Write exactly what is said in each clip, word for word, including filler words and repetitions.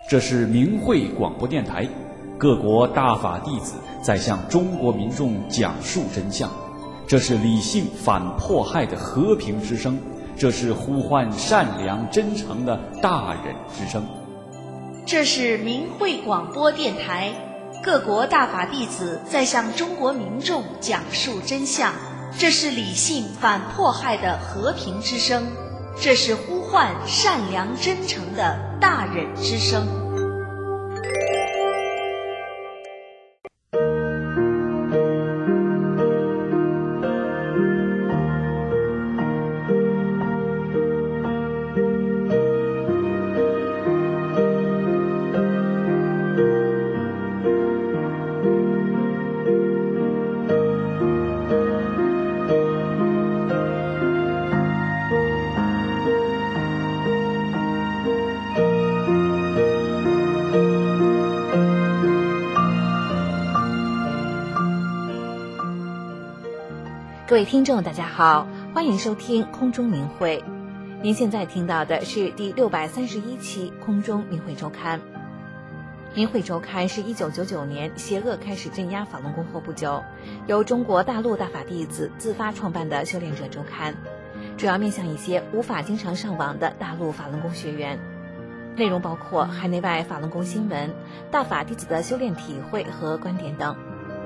这是明慧广播电台，各国大法弟子在向中国民众讲述真相。这是理性反迫害的和平之声，这是呼唤善良真诚的大忍之声。 这是明慧广播电台，各国大法弟子在向中国民众讲述真相。这是理性反迫害的和平之声，这是呼唤善良真诚的大忍之声。 各位听众大家好，欢迎收听空中明慧。您现在听到的是第六百三十一期空中明慧周刊。明慧周刊是一九九九年邪恶开始镇压法轮功后不久，由中国大陆大法弟子自发创办的修炼者周刊，主要面向一些无法经常上网的大陆法轮功学员。内容包括海内外法轮功新闻、大法弟子的修炼体会和观点等。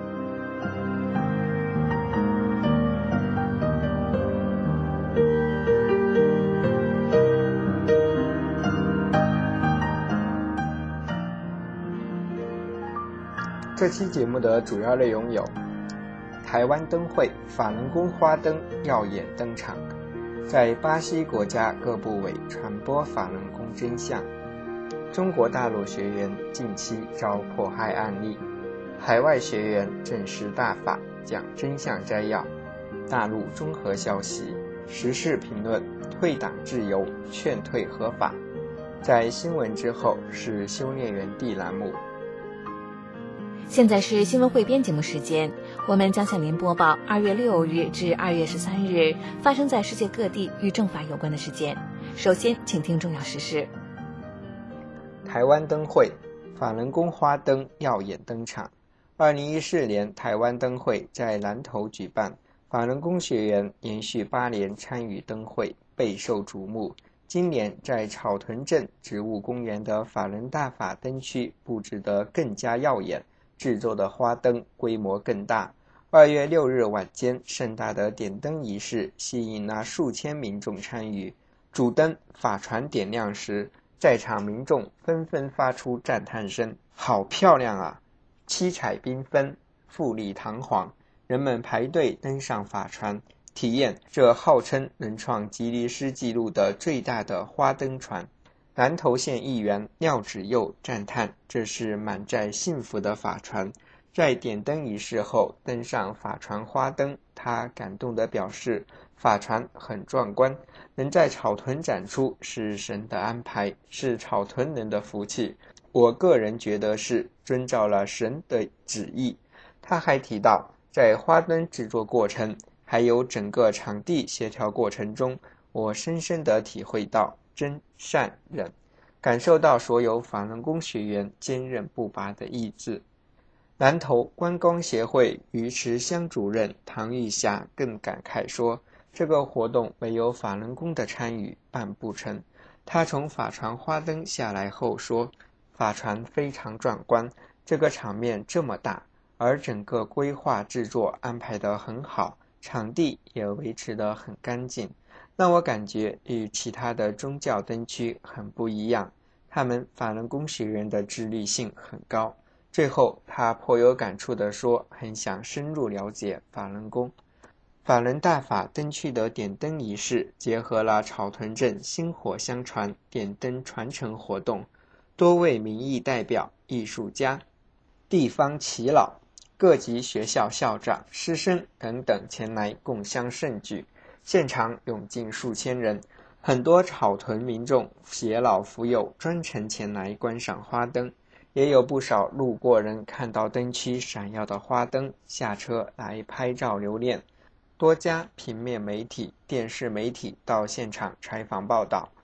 这期节目的主要内容有：台湾灯会法轮功花灯耀眼登场，在巴西国家各部委传播法轮功真相；中国大陆学员近期遭迫害案例，海外学员证实大法讲真相摘要；大陆综合消息，时事评论，退党自由，劝退合法。在新闻之后是修炼园地栏目。 现在是新闻汇编节目时间，我们将向您播报二月六日至二月十三日发生在世界各地与正法有关的事件。首先，请听重要时事。 台湾灯会法轮功花灯耀眼登场。二零一四年台湾灯会在南投举办，法轮功学员连续八年参与灯会，备受瞩目。今年在草屯镇植物公园的法轮大法灯区布置得更加耀眼，制作的花灯规模更大。二月六日晚间，盛大的点灯仪式吸引了数千民众参与。主灯法船点亮时，在场民众纷纷发出赞叹声：“好漂亮啊！七彩缤纷，富丽堂皇。”人们排队登上法船，体验这号称能创吉尼斯纪录的最大的花灯船。南投县议员廖子佑赞叹这是满载幸福的法船。在点灯仪式后登上法船花灯，他感动地表示，法船很壮观，能在草屯展出是神的安排，是草屯人的福气。我个人觉得是遵照了神的旨意。他还提到，在花灯制作过程还有整个场地协调过程中，我深深地体会到真善忍，感受到所有法轮功学员坚韧不拔的意志。南投观光协会鱼池乡主任唐玉霞更感慨说，这个活动没有法轮功的参与办不成。他从法船花灯下来后说，法船非常壮观，这个场面这么大，而整个规划制作安排得很好，场地也维持得很干净，让我感觉与其他的宗教灯区很不一样，他们法轮功学员的自律性很高。最后他颇有感触地说，很想深入了解法轮功。法轮大法灯区的点灯仪式结合了草屯镇薪火相传点灯传承活动，多位民意代表、艺术家、地方耆老、各级学校校长、师生等等前来共襄盛举，现场涌进数千人，很多草屯民众携老扶幼专程前来观赏花灯，也有不少路过人看到灯区闪耀的花灯，下车来拍照留念。多家平面媒体、电视媒体到现场采访报道。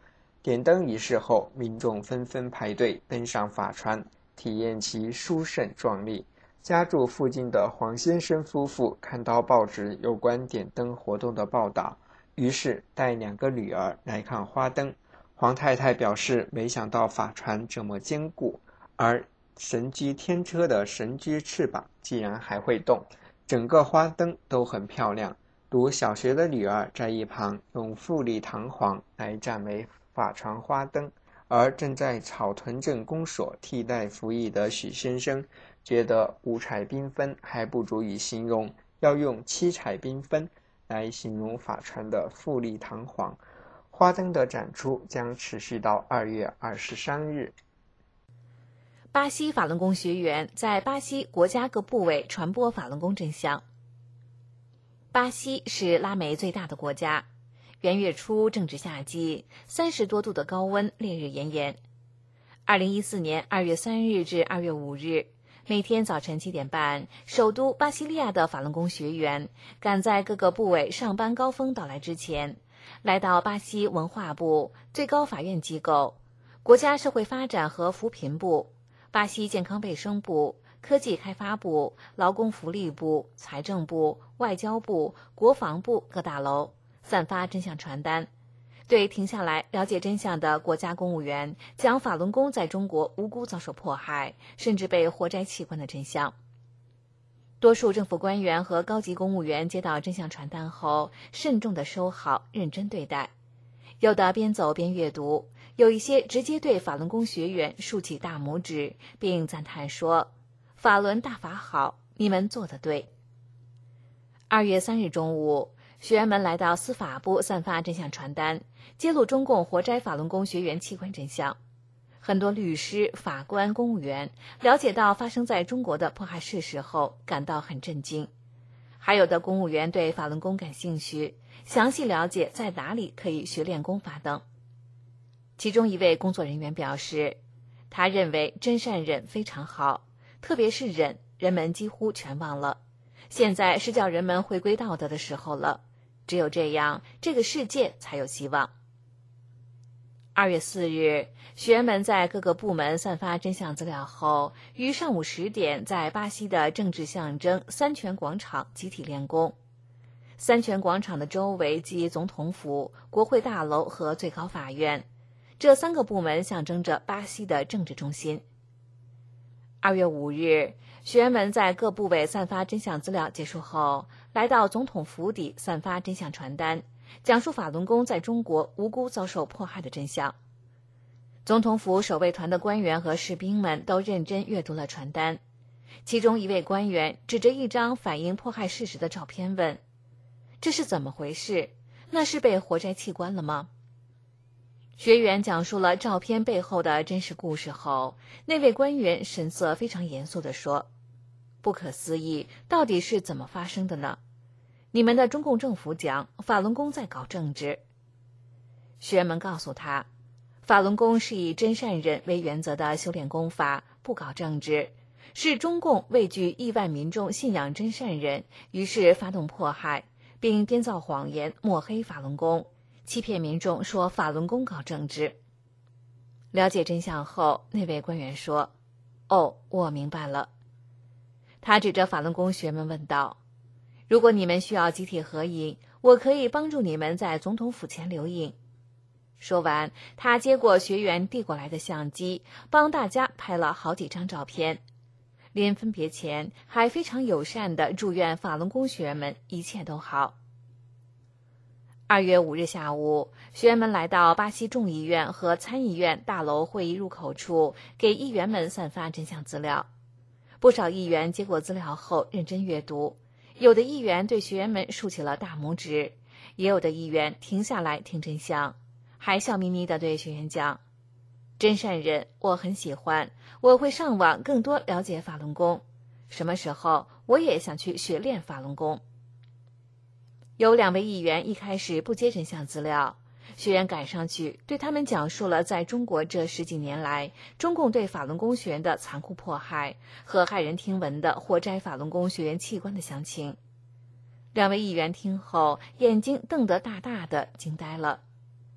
点灯仪式后，民众纷纷排队登上法船，体验其殊胜壮丽。家住附近的黄先生夫妇看到报纸有关点灯活动的报道，于是带两个女儿来看花灯。黄太太表示，没想到法船这么坚固，而神驹天车的神驹翅膀竟然还会动，整个花灯都很漂亮。读小学的女儿在一旁用富丽堂皇来赞美法船花灯，而正在草屯镇公所替代服役的许先生觉得五彩缤纷还不足以形容，要用七彩缤纷来形容法船的富丽堂皇。花灯的展出将持续到二月二十三日。 巴西法轮功学员在巴西国家各部委传播法轮功真相。巴西是拉美最大的国家，元月初正值夏季，三十多度的高温，烈日炎炎。二零一四年二月三日至二月五日，每天早晨七点半，首都巴西利亚的法轮功学员赶在各个部委上班高峰到来之前，来到巴西文化部、最高法院机构、国家社会发展和扶贫部、巴西健康卫生部、科技开发部、劳工福利部、财政部、外交部、国防部各大楼散发真相传单，对停下来了解真相的国家公务员讲法轮功在中国无辜遭受迫害，甚至被活摘器官的真相。多数政府官员和高级公务员接到真相传单后，慎重地收好，认真对待。有的边走边阅读，有一些直接对法轮功学员竖起大拇指，并赞叹说：“法轮大法好，你们做得对。”二月三日中午，学员们来到司法部散发真相传单，揭露中共活摘法轮功学员器官真相。很多律师、法官、公务员了解到发生在中国的迫害事实后，感到很震惊。还有的公务员对法轮功感兴趣，详细了解在哪里可以学练功法等。其中一位工作人员表示，他认为真善忍非常好，特别是忍，人们几乎全忘了。现在是叫人们回归道德的时候了，只有这样，这个世界才有希望。二月四日，学员们在各个部门散发真相资料后，于上午十点在巴西的政治象征三权广场集体练功。三权广场的周围即总统府、国会大楼和最高法院，这三个部门象征着巴西的政治中心。二月五日，学员们在各部委散发真相资料结束后，来到总统府邸散发真相传单，讲述法轮功在中国无辜遭受迫害的真相。总统府守卫团的官员和士兵们都认真阅读了传单。其中一位官员指着一张反映迫害事实的照片问：“这是怎么回事？那是被活摘器官了吗？”学员讲述了照片背后的真实故事后，那位官员神色非常严肃地说：“不可思议，到底是怎么发生的呢？你们的中共政府讲法轮功在搞政治。”学员们告诉他，法轮功是以真善忍为原则的修炼功法，不搞政治，是中共畏惧亿万民众信仰真善忍，于是发动迫害，并编造谎言抹黑法轮功，欺骗民众说法轮功搞政治。了解真相后，那位官员说：“哦，我明白了。”他指着法轮功学员们问道：“如果你们需要集体合影，我可以帮助你们在总统府前留影。”说完，他接过学员递过来的相机，帮大家拍了好几张照片。临分别前，还非常友善地祝愿法轮功学员们一切都好。二月五日下午，学员们来到巴西众议院和参议院大楼会议入口处，给议员们散发真相资料。不少议员接过资料后认真阅读，有的议员对学员们竖起了大拇指，也有的议员停下来听真相，还笑眯眯地对学员讲：“真善忍，我很喜欢，我会上网更多了解法轮功，什么时候我也想去学练法轮功。”有两位议员一开始不接真相资料，学员赶上去对他们讲述了在中国这十几年来中共对法轮功学员的残酷迫害和骇人听闻的活摘法轮功学员器官的详情。两位议员听后眼睛瞪得大大的，惊呆了。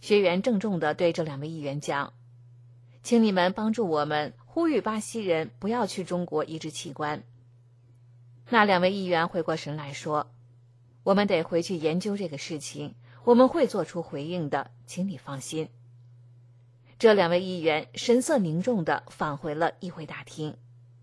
学员郑重地对这两位议员讲，请你们帮助我们呼吁巴西人不要去中国移植器官。那两位议员回过神来说，我们得回去研究这个事情，我们会做出回应的，请你放心。这两位议员神色凝重地返回了议会大厅。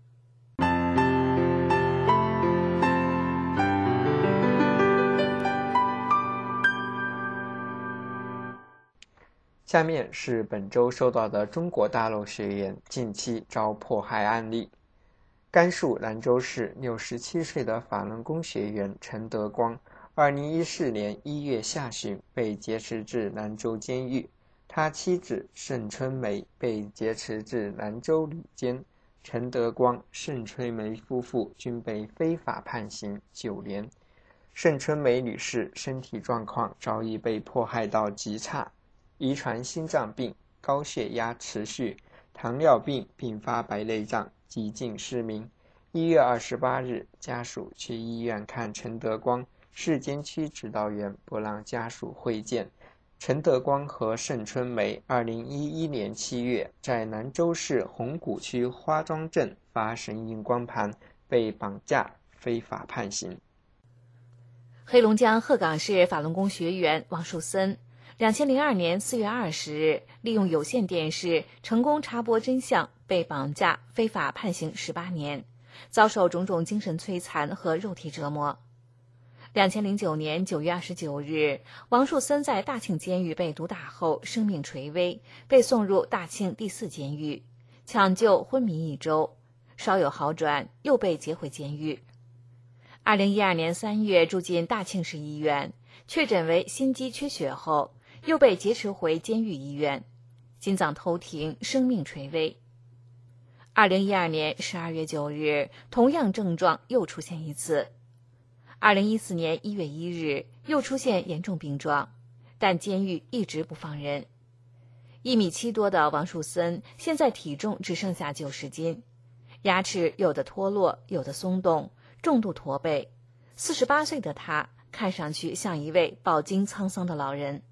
下面是本周收到的中国大陆学员近期遭迫害案例。甘肃兰州市六十七岁的法轮功学员陈德光，二零一四年一月下旬被劫持至兰州监狱，他妻子盛春梅被劫持至兰州里监，陈德光、盛春梅夫妇均被非法判刑九年。盛春梅女士身体状况早已被迫害到极差，遗传心脏病、高血压持续、糖尿病并发白内障，几近失明。一月二十八日，家属去医院看陈德光，市监区指导员不让家属会见。陈德光和盛春梅二零一一年七月在兰州市红谷区花庄镇发神鹰光盘，被绑架非法判刑。 黑龙江鹤岗市法轮功学员王树森二零零二年四月二十日利用有线电视成功插播真相，被绑架非法判刑十八年，遭受种种精神摧残和肉体折磨。二零零九年九月二十九日，王树森在大庆监狱被毒打后生命垂危，被送入大庆第四监狱，抢救昏迷一周，稍有好转，又被劫回监狱。二零一二年三月住进大庆市医院，确诊为心肌缺血后，又被劫持回监狱医院，心脏偷停，生命垂危。二零一二年十二月九日，同样症状又出现一次。二零一四年一月一日，又出现严重病状，但监狱一直不放人。一米七多的王树森现在体重只剩下九十斤，牙齿有的脱落，有的松动，重度驼背。四十八岁的他看上去像一位饱经沧桑的老人。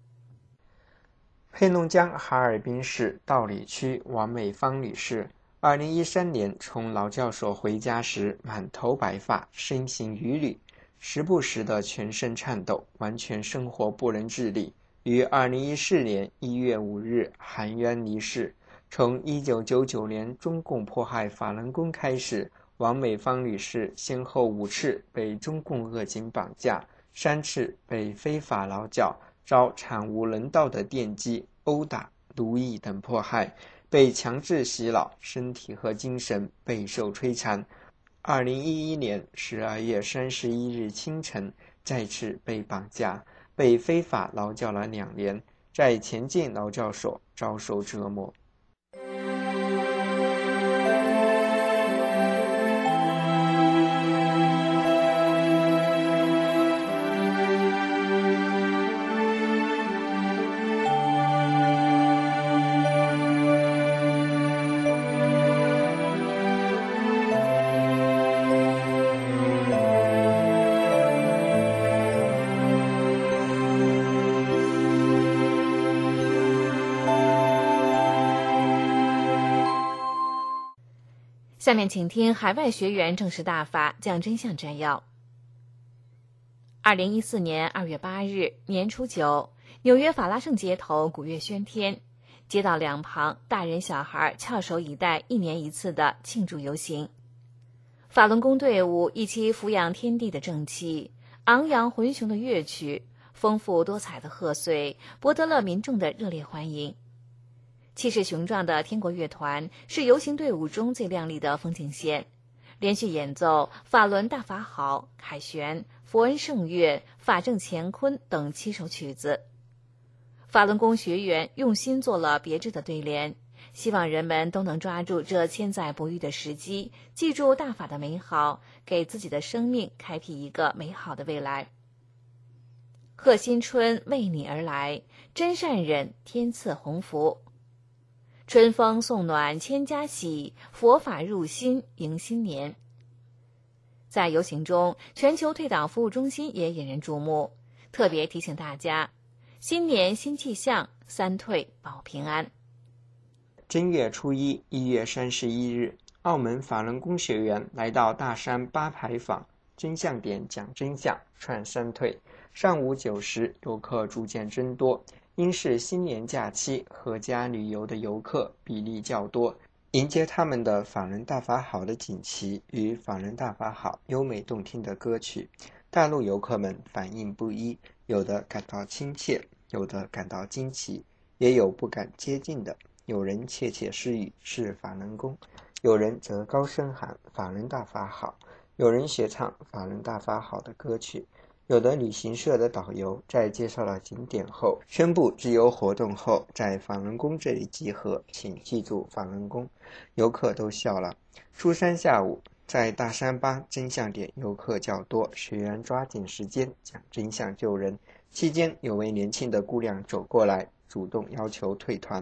黑龙江哈尔滨市道里区王美芳女士二零一三年从劳教所回家时满头白发，身形伛偻，时不时的全身颤抖，完全生活不能自理，于二零一四年一月五日含冤离世。从一九九九年中共迫害法轮功开始，王美芳女士先后五次被中共恶警绑架，三次被非法劳教，遭惨无人道的电击、殴打、奴役等迫害，被强制洗脑，身体和精神备受摧残。二零一一年十二月三十一日清晨，再次被绑架，被非法劳教了两年，在前进劳教所遭受折磨。 下面请听海外学员正式大法讲真相摘要。二零一四年二月八日年初九，纽约法拉盛街头鼓乐喧天，街道两旁大人小孩翘首以待一年一次的庆祝游行。法轮功队伍一起俯仰天地的正气，昂扬浑雄的乐曲，丰富多彩的贺岁，博得了民众的热烈欢迎。气势雄壮的天国乐团是游行队伍中最亮丽的风景线，连续演奏法轮大法好、凯旋、佛恩圣乐、法正乾坤等七首曲子。法轮功学员用心做了别致的对联，希望人们都能抓住这千载不遇的时机，记住大法的美好，给自己的生命开辟一个美好的未来。贺新春为你而来，真善忍天赐鸿福。春风送暖千家喜，佛法入心迎新年。在游行中，全球退党服务中心也引人注目，特别提醒大家， 新年新气象，三退保平安。 正月初一，一月三十一日，澳门法轮功学员来到大山八牌坊真相点讲真相，串三退。上午九时，游客逐渐增多，因是新年假期，阖家旅游的游客比例较多。迎接他们的法轮大法好的锦旗与法轮大法好优美动听的歌曲，大陆游客们反应不一，有的感到亲切，有的感到惊奇，也有不敢接近的，有人窃窃私语是法轮功，有人则高声喊法轮大法好，有人学唱法轮大法好的歌曲。有的旅行社的导游在介绍了景点后，宣布自由活动后在法轮功这里集合，请记住法轮功。游客都笑了。初三下午，在大山八真相点游客较多，学员抓紧时间讲真相救人。期间有位年轻的姑娘走过来，主动要求退团。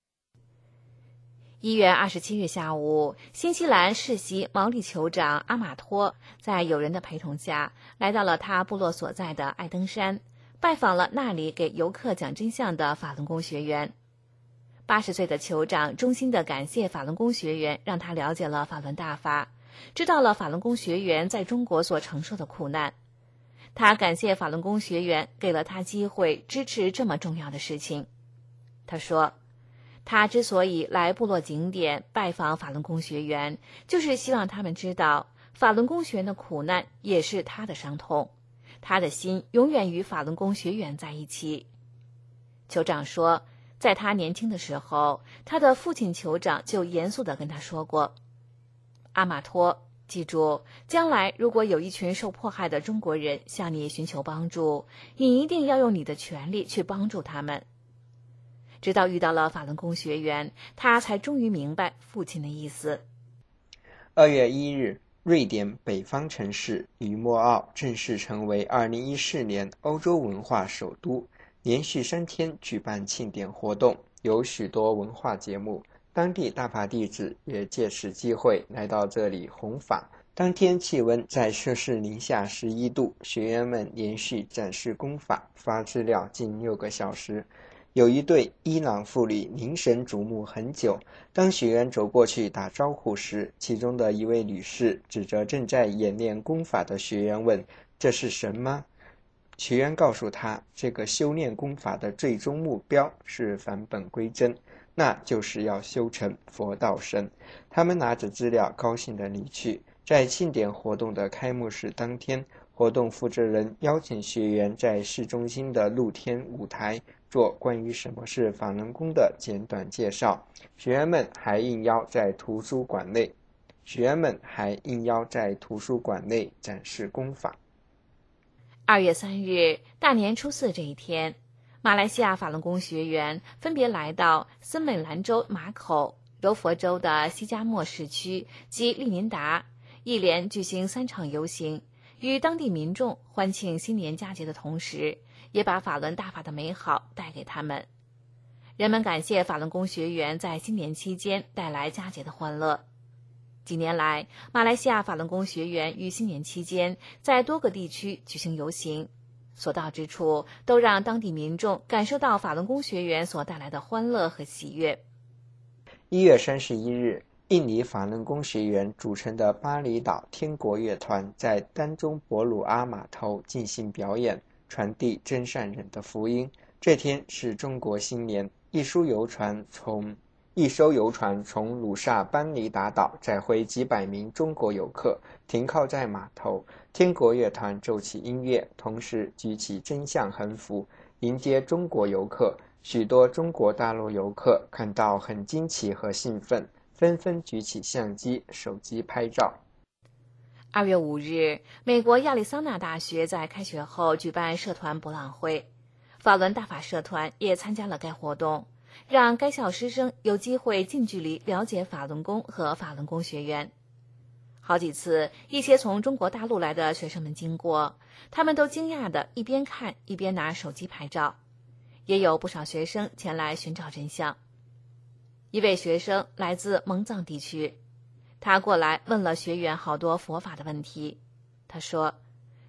一月二十七日下午，新西兰世袭毛利酋长阿马托在友人的陪同下，来到了他部落所在的爱登山，拜访了那里给游客讲真相的法轮功学员。八十岁的酋长衷心地感谢法轮功学员，让他了解了法轮大法，知道了法轮功学员在中国所承受的苦难。他感谢法轮功学员给了他机会支持这么重要的事情。他说，他之所以来部落景点拜访法轮功学员，就是希望他们知道法轮功学员的苦难也是他的伤痛，他的心永远与法轮功学员在一起。酋长说，在他年轻的时候，他的父亲酋长就严肃地跟他说过，阿马托，记住，将来如果有一群受迫害的中国人向你寻求帮助，你一定要用你的权利去帮助他们。直到遇到了法轮功学员，他才终于明白父亲的意思。 二月一日，瑞典北方城市吕莫奥正式成为二零一四年欧洲文化首都，连续三天举办庆典活动，有许多文化节目。当地大法弟子也借此机会来到这里弘法。当天气温在摄氏零下十一度，学员们连续展示功法、发资料近六个小时。有一对伊朗妇女凝神瞩目很久，当学员走过去打招呼时，其中的一位女士指着正在演练功法的学员问，这是神吗？学员告诉他，这个修炼功法的最终目标是返本归真，那就是要修成佛道身。他们拿着资料高兴地离去。在庆典活动的开幕式当天，活动负责人邀请学员在市中心的露天舞台做关于什么是法轮功的简短介绍。学员们还应邀在图书馆内学员们还应邀在图书馆内展示功法。 二月三日，大年初四这一天，马来西亚法轮功学员分别来到森美兰州马口、柔佛州的西加莫市区及利宁达，一连举行三场游行，与当地民众欢庆新年佳节的同时，也把法轮大法的美好带给他们。人们感谢法轮功学员在新年期间带来佳节的欢乐。几年来，马来西亚法轮功学员于新年期间在多个地区举行游行，所到之处都让当地民众感受到法轮功学员所带来的欢乐和喜悦。 一月三十一日，印尼法轮功学员组成的巴厘岛天国乐团在丹中博鲁阿码头进行表演，传递真善忍的福音。这天是中国新年，一艘游船从一艘游船从鲁萨班尼达岛载回几百名中国游客，停靠在码头。天国乐团奏起音乐，同时举起真相横幅，迎接中国游客。许多中国大陆游客感到很惊奇和兴奋，纷纷举起相机、手机拍照。 二月五日，美国亚利桑那大学在开学后举办社团博览会，法轮大法社团也参加了该活动，让该校师生有机会近距离了解法轮功和法轮功学员。好几次，一些从中国大陆来的学生们经过，他们都惊讶地一边看一边拿手机拍照，也有不少学生前来寻找真相。一位学生来自蒙藏地区，他过来问了学员好多佛法的问题。他说，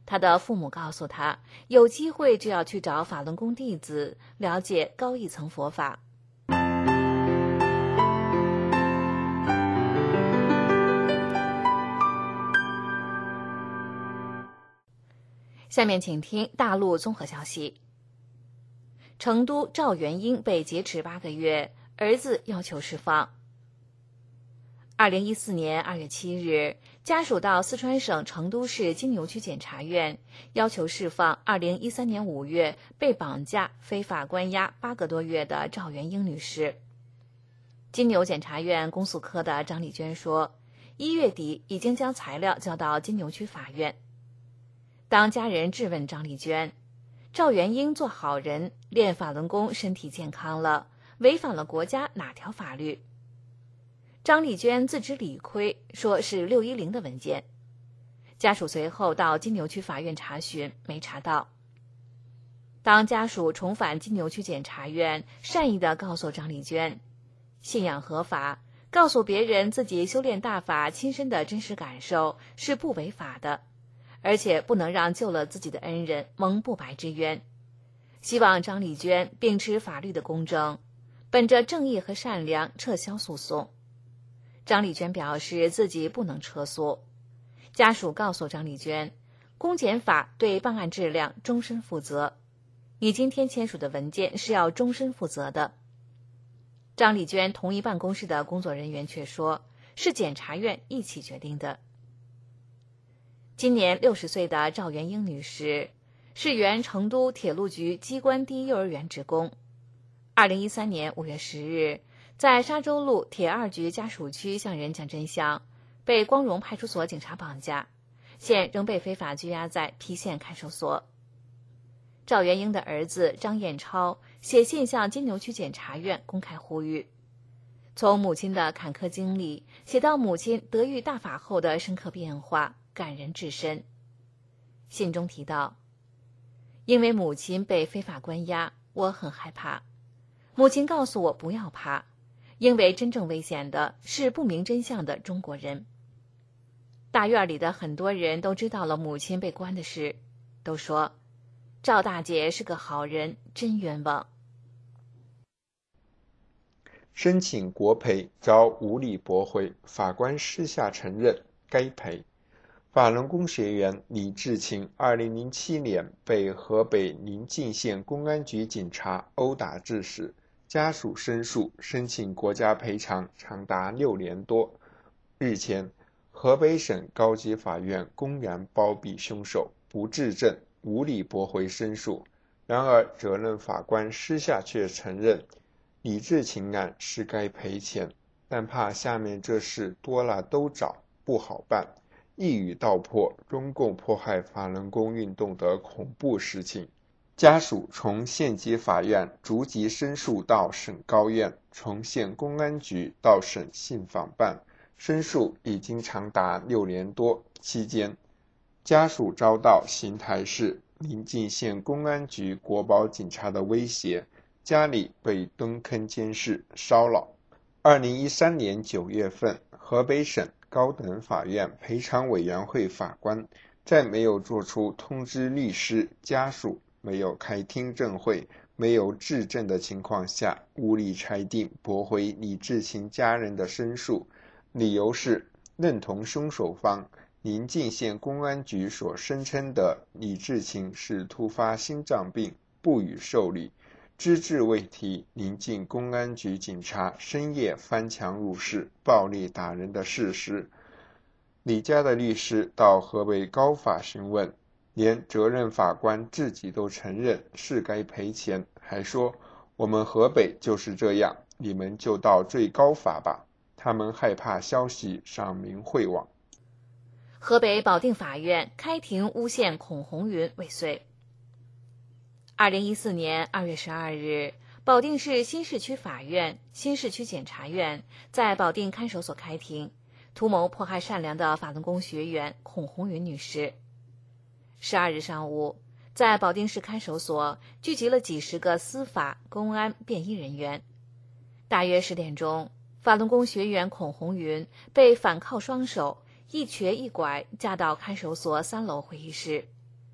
他的父母告诉他，有机会就要去找法轮功弟子，了解高一层佛法。下面请听大陆综合消息。成都赵元英被劫持八个月，儿子要求释放。二零一四年二月七日，家属到四川省成都市金牛区检察院要求释放二零一三年五月被绑架、非法关押八个多月的赵元英女士。金牛检察院公诉科的张丽娟说，一月底已经将材料交到金牛区法院。当家人质问张丽娟，赵元英做好人，练法轮功，身体健康了，违反了国家哪条法律？张丽娟自知理亏，说是六一零的文件。家属随后到金牛区法院查询，没查到。当家属重返金牛区检察院，善意地告诉张丽娟，信仰合法，告诉别人自己修炼大法亲身的真实感受是不违法的，而且不能让救了自己的恩人蒙不白之冤。希望张丽娟秉持法律的公正，本着正义和善良撤销诉讼。张丽娟表示自己不能撤诉。家属告诉张丽娟，公检法对办案质量终身负责，你今天签署的文件是要终身负责的。张丽娟同一办公室的工作人员却说，是检察院一起决定的。今年六十岁的赵元英女士是原成都铁路局机关第一幼儿园职工。二零一三年五月十日，在沙洲路铁二局家属区向人讲真相，被光荣派出所警察绑架，现仍被非法拘押在郫县看守所。赵元英的儿子张彦超写信向金牛区检察院公开呼吁，从母亲的坎坷经历写到母亲得遇大法后的深刻变化，感人至深。信中提到，因为母亲被非法关押，我很害怕。母亲告诉我不要怕，因为真正危险的是不明真相的中国人。大院里的很多人都知道了母亲被关的事，都说赵大姐是个好人，真冤枉。 申请国赔遭无理驳回，法官私下承认该赔。法轮功学员李志勤二零零七年被河北临晋县公安局警察殴打致死，家属申诉申请国家赔偿长达六年多。日前，河北省高级法院公然包庇凶手，不质证，无理驳回申诉。然而，责任法官私下却承认，李志勤案是该赔钱，但怕下面这事多了都找，不好办，一语道破中共迫害法轮功运动的恐怖实情。家属从县级法院逐级申诉到省高院，从县公安局到省信访办，申诉已经长达六年多。期间，家属遭到邢台市临晋县公安局国保警察的威胁，家里被蹲坑监视骚扰。二零一三年九月份，河北省高等法院赔偿委员会法官在没有作出通知律师、家属，没有开听证会，没有质证的情况下，无理裁定驳回李志勤家人的申诉，理由是认同凶手方临晋县公安局所声称的李志勤是突发心脏病，不予受理，只字未提临晋公安局警察深夜翻墙入室暴力打人的事实。李家的律师到河北高法询问，连责任法官自己都承认是该赔钱，还说我们河北就是这样，你们就到最高法吧。他们害怕消息上明慧网。 河北保定法院开庭诬陷孔红云未遂。二零一四年二月十二日，保定市新市区法院、新市区检察院在保定看守所开庭，图谋迫害善良的法轮功学员孔红云女士。十二日上午，在保定市看守所聚集了几十个司法、公安、便衣人员。大约十点钟，法轮功学员孔红云被反铐双手，一瘸一拐架到看守所三楼会议室。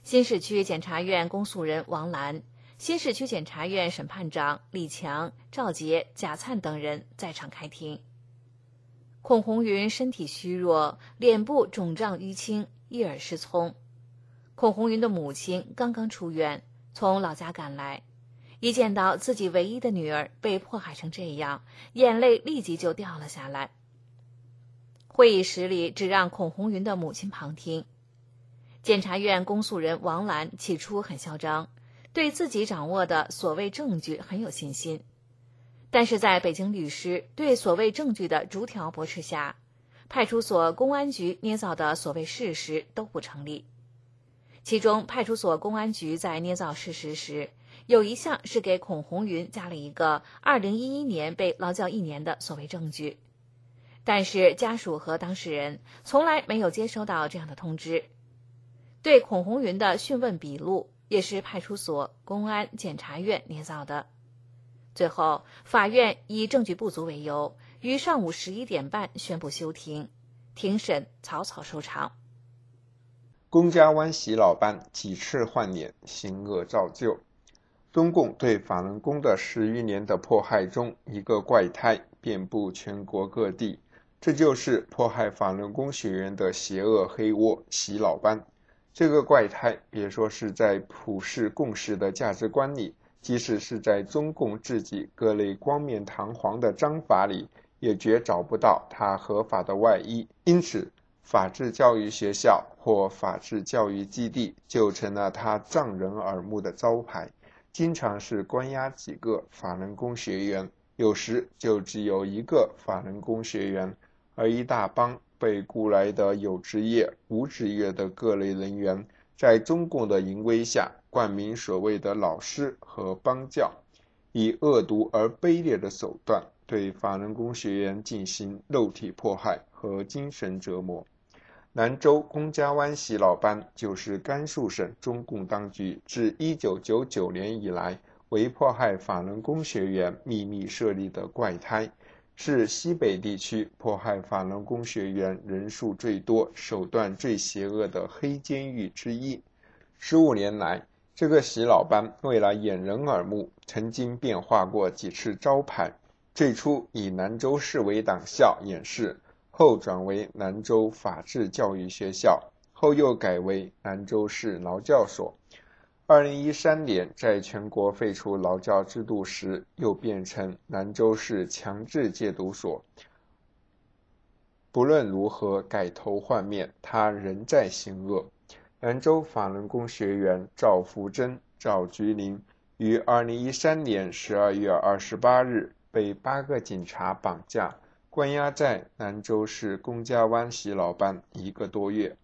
新市区检察院公诉人王兰、新市区检察院审判长李强、赵杰、贾灿等人在场开庭。孔红云身体虚弱，脸部肿胀淤青，一耳失聪。孔红云的母亲刚刚出院，从老家赶来，一见到自己唯一的女儿被迫害成这样，眼泪立即就掉了下来。会议室里只让孔红云的母亲旁听。检察院公诉人王兰起初很嚣张，对自己掌握的所谓证据很有信心，但是在北京律师对所谓证据的逐条驳斥下，派出所、公安局捏造的所谓事实都不成立。其中派出所、公安局在捏造事实时，有一项是给孔红云加了一个二零一一年被劳教一年的所谓证据，但是家属和当事人从来没有接收到这样的通知。对孔红云的讯问笔录也是派出所、公安、检察院捏造的。最后，法院以证据不足为由，于上午十一点半宣布休庭，庭审草草收场。 龚家湾洗脑班几次换脸，行恶照旧。中共对法轮功的十余年的迫害中，一个怪胎遍布全国各地，这就是迫害法轮功学员的邪恶黑窝洗脑班。这个怪胎别说是在普世共识的价值观里，即使是在中共自己各类冠冕堂皇的章法里，也绝找不到它合法的外衣。因此，法治教育学校或法治教育基地就成了它障人耳目的招牌，经常是关押几个法轮功学员，有时就只有一个法轮功学员，而一大帮被雇来的有职业、无职业的各类人员，在中共的淫威下，冠名所谓的老师和帮教，以恶毒而卑劣的手段对法轮功学员进行肉体迫害和精神折磨。兰州龚家湾洗脑班就是甘肃省中共当局自一九九九年以来为迫害法轮功学员秘密设立的怪胎，是西北地区迫害法轮功学员人数最多、手段最邪恶的黑监狱之一。十五年来，这个洗脑班为了掩人耳目，曾经变化过几次招牌，最初以兰州市委党校演示，后转为兰州法治教育学校，后又改为兰州市劳教所。二零一三年在全国废除劳教制度时，又变成兰州市强制戒毒所。不论如何改头换面，他仍在行恶。兰州法轮功学员赵福珍、赵菊林于二零一三年十二月二十八日被八个警察绑架，关押在兰州市龚家湾洗脑班一个多月。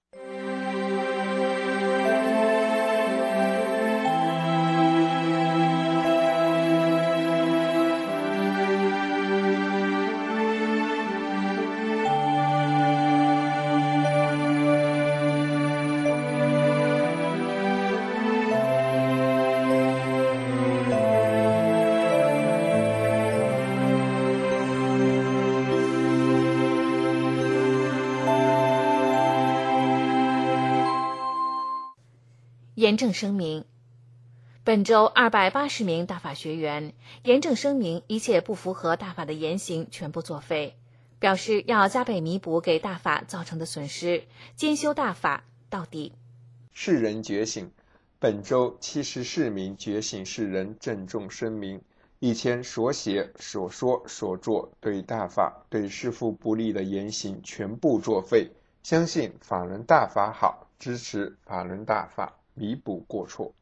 严正声明：本周二百八十名大法学员严正声明，一切不符合大法的言行全部作废，表示要加倍弥补给大法造成的损失，兼修大法到底。 世人觉醒，本周七十四名觉醒世人郑重声明，以前所写、所说、所做对大法、对师父不利的言行全部作废，相信法轮大法好，支持法轮大法，弥补过错。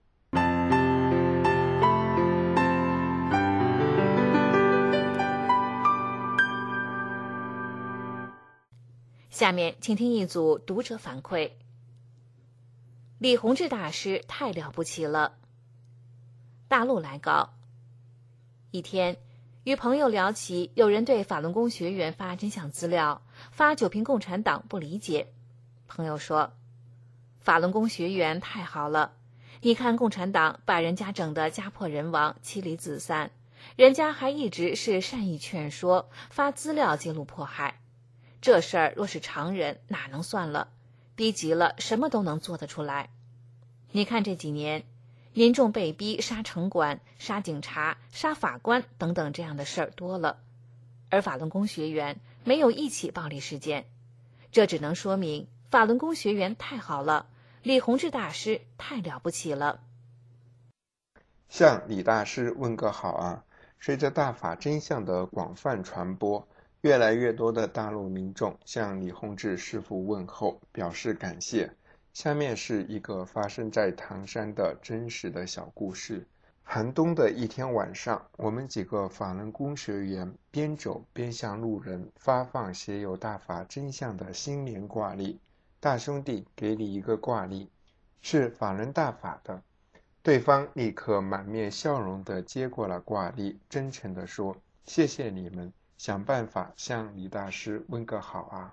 下面请听一组读者反馈。李洪志大师太了不起了。大陆来稿：一天与朋友聊起，有人对法轮功学员发真相资料，发九评共产党不理解。朋友说，法轮功学员太好了，你看共产党把人家整得家破人亡、妻离子散，人家还一直是善意劝说，发资料揭露迫害。这事儿若是常人哪能算了，逼急了什么都能做得出来。 你看这几年，民众被逼杀城管、杀警察、杀法官等等这样的事儿多了，而法轮功学员没有一起暴力事件，这只能说明法轮功学员太好了，李洪志大师太了不起了。 向李大师问个好啊！随着大法真相的广泛传播，越来越多的大陆民众向李洪志师父问候，表示感谢。下面是一个发生在唐山的真实的小故事。寒冬的一天晚上，我们几个法轮功学员边走边向路人发放写有大法真相的新年挂历。大兄弟给你一个挂历，是法轮大法的。对方立刻满面笑容地接过了挂历，真诚地说：谢谢你们，想办法向李大师问个好啊。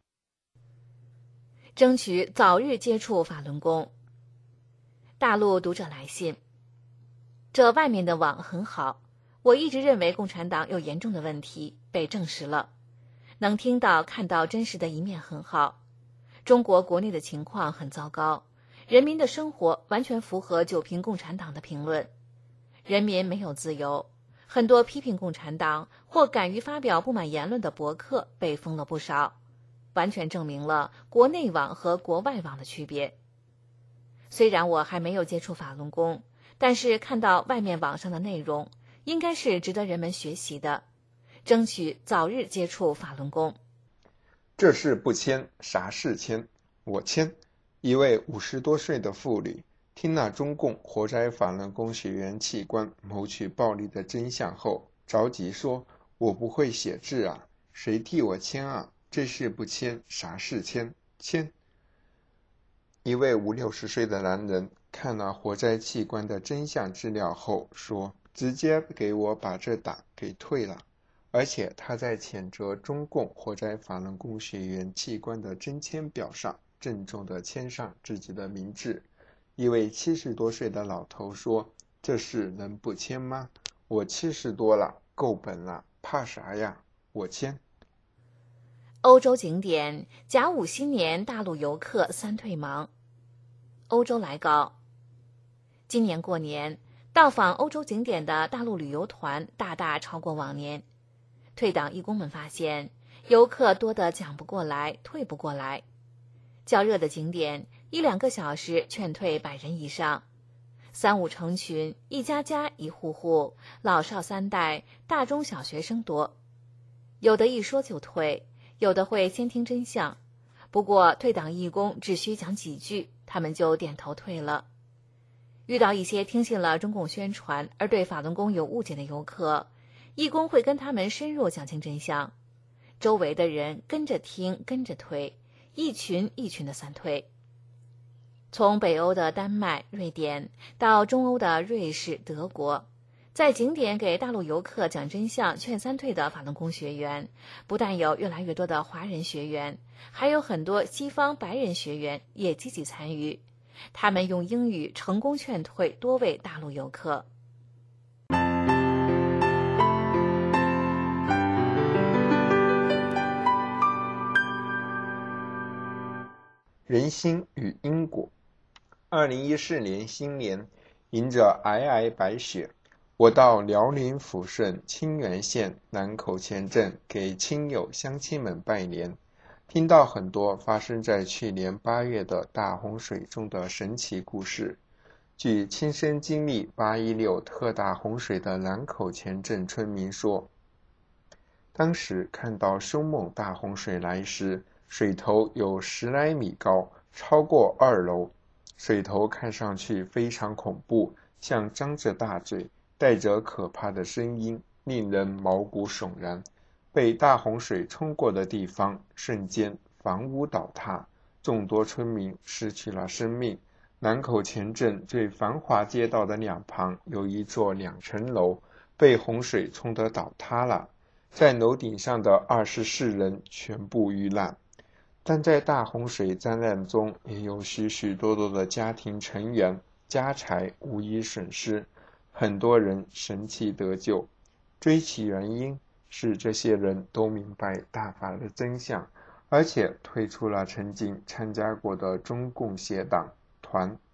争取早日接触法轮功。大陆读者来信，这外面的网很好，我一直认为共产党有严重的问题，被证实了。能听到看到真实的一面很好。中国国内的情况很糟糕，人民的生活完全符合九评共产党的评论。人民没有自由，很多批评共产党或敢于发表不满言论的博客被封了不少，完全证明了国内网和国外网的区别。虽然我还没有接触法轮功，但是看到外面网上的内容，应该是值得人们学习的，争取早日接触法轮功。 这事不签，啥事签？我签。一位五十多岁的妇女听了中共活摘法轮功学员器官谋取暴利的真相后，着急说：我不会写字啊，谁替我签啊？这事不签，啥事签？签。一位五六十岁的男人看了活摘器官的真相资料后说：直接给我把这档给退了。而且他在谴责中共活摘法轮功学员器官的真签表上郑重地签上自己的名字。一位七十多岁的老头说：这事能不签吗？我七十多了，够本了，怕啥呀？我签。 欧洲景点，甲午新年大陆游客三退忙。欧洲来稿，今年过年到访欧洲景点的大陆旅游团大大超过往年。退党义工们发现，游客多得讲不过来，退不过来。较热的景点，一两个小时劝退百人以上。三五成群，一家家一户户，老少三代，大中小学生多。有的一说就退，有的会先听真相。不过退党义工只需讲几句，他们就点头退了。遇到一些听信了中共宣传而对法轮功有误解的游客，义工会跟他们深入讲清真相，周围的人跟着听跟着退，一群一群的散退。从北欧的丹麦、瑞典到中欧的瑞士、德国，在景点给大陆游客讲真相劝三退的法轮功学员，不但有越来越多的华人学员，还有很多西方白人学员也积极参与，他们用英语成功劝退多位大陆游客。 人心与因果。二零一四年新年，迎着皑皑白雪，我到辽宁抚顺清源县南口前镇给亲友乡亲们拜年，听到很多发生在去年八月的大洪水中的神奇故事。据亲身经历八一六特大洪水的南口前镇村民说，当时看到凶猛大洪水来时，水头有十来米高，超过二楼。水头看上去非常恐怖，像张着大嘴，带着可怕的声音，令人毛骨悚然。被大洪水冲过的地方，瞬间房屋倒塌，众多村民失去了生命。南口前镇最繁华街道的两旁有一座两层楼，被洪水冲得倒塌了，在楼顶上的二十四人全部遇难。但在大洪水灾难中，也有许许多多的家庭成员家财无一损失，很多人神奇得救。追其原因是这些人都明白大法的真相，而且退出了曾经参加过的中共邪党团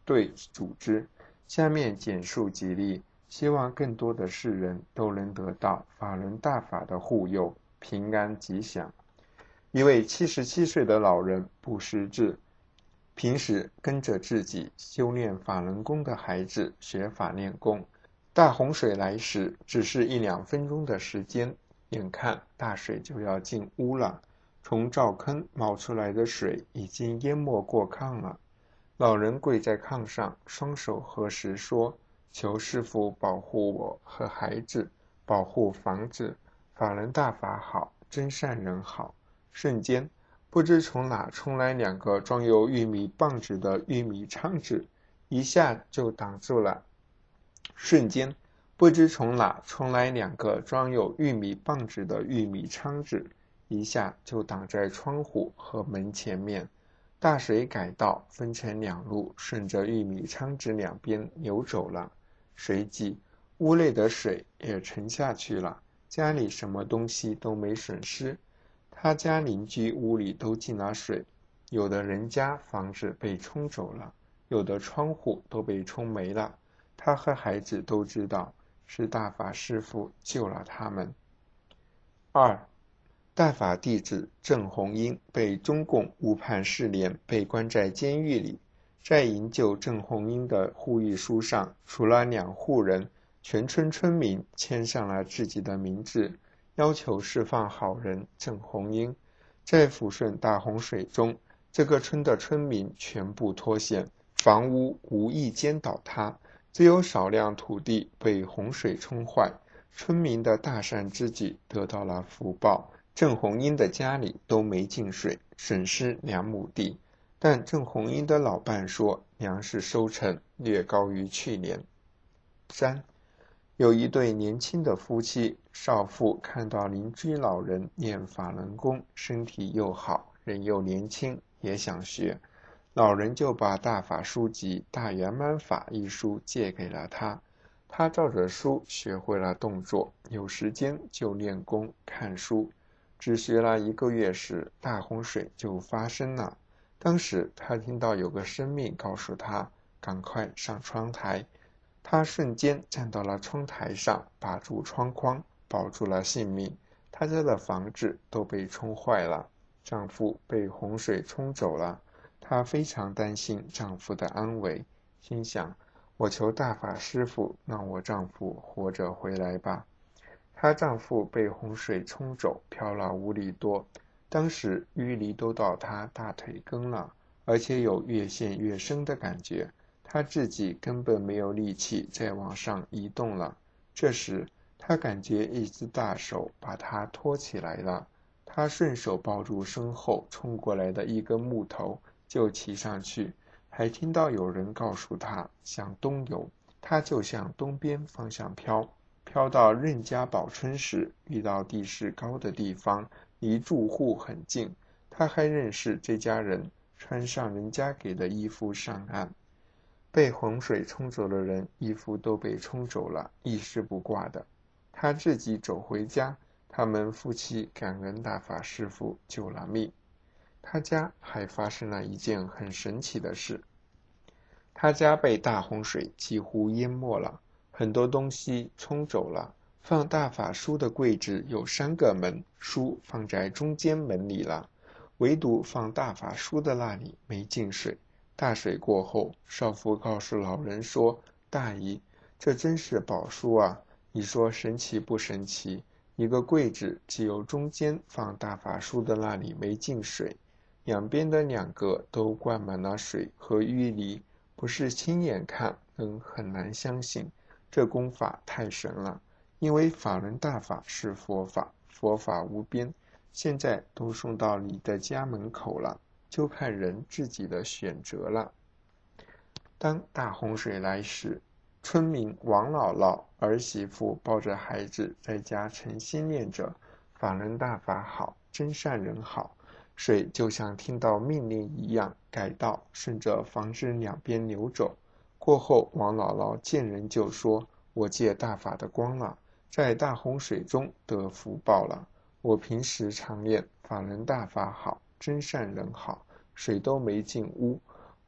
对组织。下面简述几例，希望更多的世人都能得到法轮大法的护佑，平安吉祥。一位七十七岁的老人不识字，平时跟着自己修炼法轮功的孩子学法练功。大洪水来时，只是一两分钟的时间，眼看大水就要进屋了，从灶坑冒出来的水已经淹没过炕了。老人跪在炕上，双手合十说：求师父保护我和孩子，保护房子，法轮大法好，真善人好。瞬间不知从哪冲来两个装有玉米棒子的玉米仓子，一下就挡住了。瞬间不知从哪冲来两个装有玉米棒子的玉米仓子，一下就挡在窗户和门前面。大水改道，分成两路，顺着玉米仓子两边流走了。随即屋内的水也沉下去了，家里什么东西都没损失。他家邻居屋里都进了水，有的人家房子被冲走了，有的窗户都被冲没了。他和孩子都知道是大法师父救了他们。二，大法弟子郑红英被中共误判四年，被关在监狱里。在营救郑红英的呼吁书上，除了两户人，全村村民签上了自己的名字，要求释放好人郑红英。在抚顺大洪水中，这个村的村民全部脱险，房屋无一间倒塌，只有少量土地被洪水冲坏。村民的大善之举得到了福报，郑红英的家里都没进水，损失两亩地。但郑红英的老伴说，粮食收成略高于去年。三，有一对年轻的夫妻，少妇看到邻居老人念法轮功，身体又好，人又年轻，也想学。老人就把大法书籍《大圆满法》一书借给了他，他照着书学会了动作，有时间就练功看书。只学了一个月时，大洪水就发生了。当时他听到有个生命告诉他赶快上窗台，他瞬间站到了窗台上，把住窗框，保住了性命。他家的房子都被冲坏了，丈夫被洪水冲走了。她非常担心丈夫的安危，心想：我求大法师父让我丈夫活着回来吧。她丈夫被洪水冲走，漂了五里多，当时淤泥都到她大腿根了，而且有越陷越深的感觉，她自己根本没有力气再往上移动了。这时她感觉一只大手把她拖起来了，她顺手抱住身后冲过来的一根木头就骑上去，还听到有人告诉她向东游，她就向东边方向飘。飘到任家堡村时，遇到地势高的地方，离住户很近，她还认识这家人，穿上人家给的衣服上岸。被洪水冲走的人衣服都被冲走了，一丝不挂的。她自己走回家，他们夫妻感恩大法师父救了命。他家还发生了一件很神奇的事，他家被大洪水几乎淹没了，很多东西冲走了。放大法书的柜子有三个门，书放在中间门里了，唯独放大法书的那里没进水。大水过后，少妇告诉老人说：大姨，这真是宝书啊，你说神奇不神奇？一个柜子只有中间放大法书的那里没进水，两边的两个都灌满了水和淤泥，不是亲眼看人很难相信，这功法太神了。因为法轮大法是佛法，佛法无边，现在都送到你的家门口了，就看人自己的选择了。当大洪水来时，村民王姥姥儿媳妇抱着孩子在家诚心念着法轮大法好，真善人好，水就像听到命令一样改道，顺着房子两边流走。过后王姥姥见人就说：我借大法的光了，在大洪水中得福报了。我平时常念法轮大法好，真善人好，水都没进屋，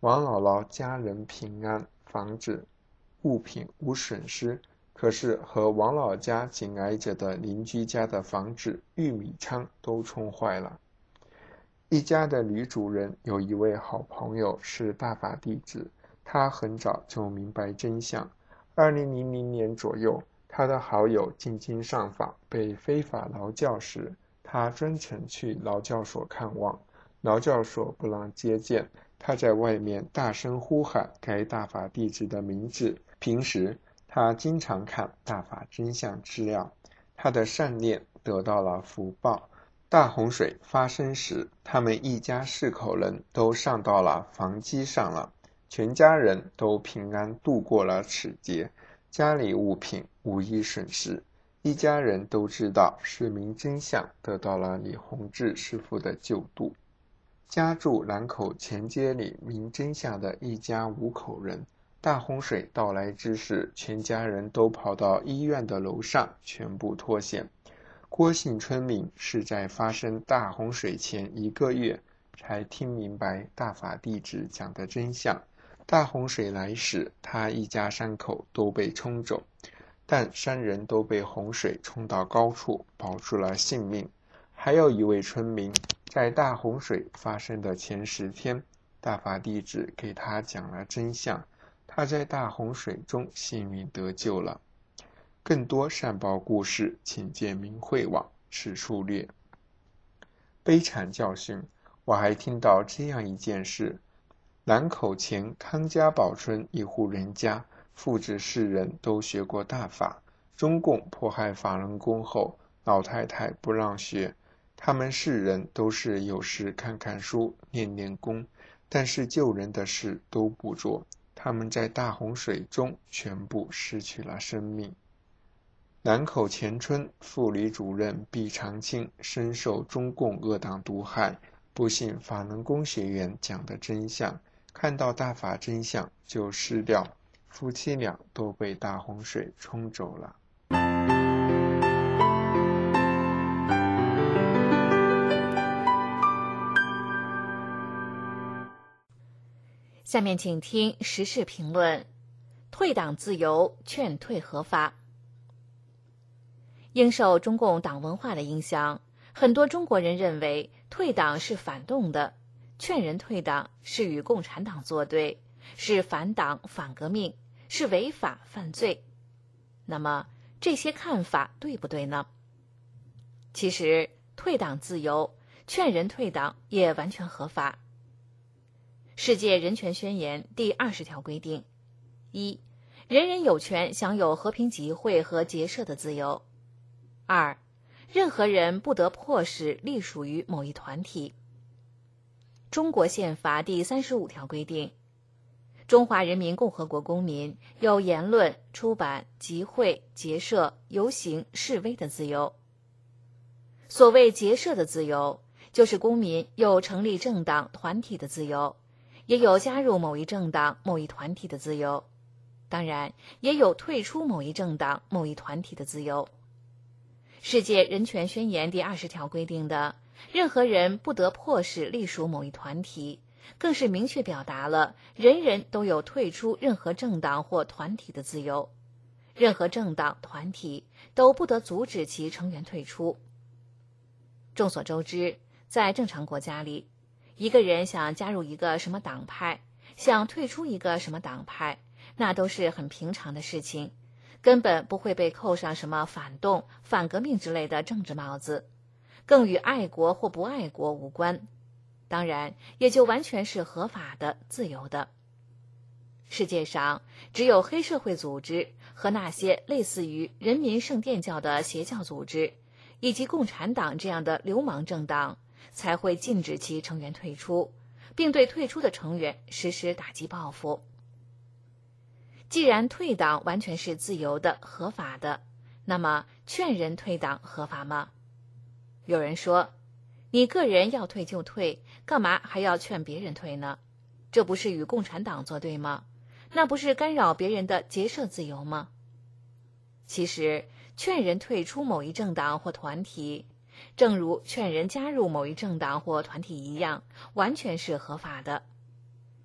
王姥姥家人平安，防止物品无损失。可是和王老家紧挨着的邻居家的房子玉米仓都冲坏了。一家的女主人有一位好朋友是大法弟子，他很早就明白真相。二零零零年左右，他的好友进京上访，被非法劳教时，他专程去劳教所看望，劳教所不让接见，他在外面大声呼喊该大法弟子的名字。平时他经常看大法真相资料，他的善念得到了福报。大洪水发生时，他们一家四口人都上到了房基上了，全家人都平安度过了此劫，家里物品无一损失。一家人都知道是明真相，得到了李洪志师父的救度。家住兰口前街里明真相的一家五口人，大洪水到来之时，全家人都跑到医院的楼上，全部脱险。郭姓村民是在发生大洪水前一个月才听明白大法弟子讲的真相。大洪水来时，他一家三口都被冲走，但三人都被洪水冲到高处，保住了性命。还有一位村民，在大洪水发生的前十天，大法弟子给他讲了真相，他在大洪水中幸运得救了。更多善报故事，请见明慧网，此处略。悲惨教训，我还听到这样一件事：兰口前康家堡村一户人家，父子四人都学过大法，中共迫害法轮功后，老太太不让学，他们四人都是有事看看书，练练功，但是救人的事都不做，他们在大洪水中全部失去了生命。兰口前村妇女主任毕长青深受中共恶党毒害，不信法轮功学员讲的真相，看到大法真相就失掉，夫妻俩都被大洪水冲走了。 下面请听时事评论：退党自由，劝退合法。应受中共党文化的影响，很多中国人认为退党是反动的，劝人退党是与共产党作对，是反党反革命，是违法犯罪。那么这些看法对不对呢？其实退党自由，劝人退党也完全合法。世界人权宣言第二十条规定：一、人人有权享有和平集会和结社的自由。二、任何人不得迫使隶属于某一团体。中国宪法第三十五条规定，中华人民共和国公民有言论、出版、集会、结社、游行、示威的自由。所谓结社的自由，就是公民有成立政党、团体的自由，也有加入某一政党、某一团体的自由，当然也有退出某一政党、某一团体的自由。世界人权宣言第二十条规定的，任何人不得迫使隶属某一团体，更是明确表达了人人都有退出任何政党或团体的自由，任何政党、团体都不得阻止其成员退出。众所周知，在正常国家里，一个人想加入一个什么党派，想退出一个什么党派，那都是很平常的事情，根本不会被扣上什么反动、反革命之类的政治帽子，更与爱国或不爱国无关，当然也就完全是合法的、自由的。世界上只有黑社会组织和那些类似于人民圣殿教的邪教组织，以及共产党这样的流氓政党，才会禁止其成员退出，并对退出的成员实施打击报复。既然退党完全是自由的、合法的，那么劝人退党合法吗？有人说，你个人要退就退，干嘛还要劝别人退呢？这不是与共产党作对吗？那不是干扰别人的结社自由吗？其实，劝人退出某一政党或团体，正如劝人加入某一政党或团体一样，完全是合法的。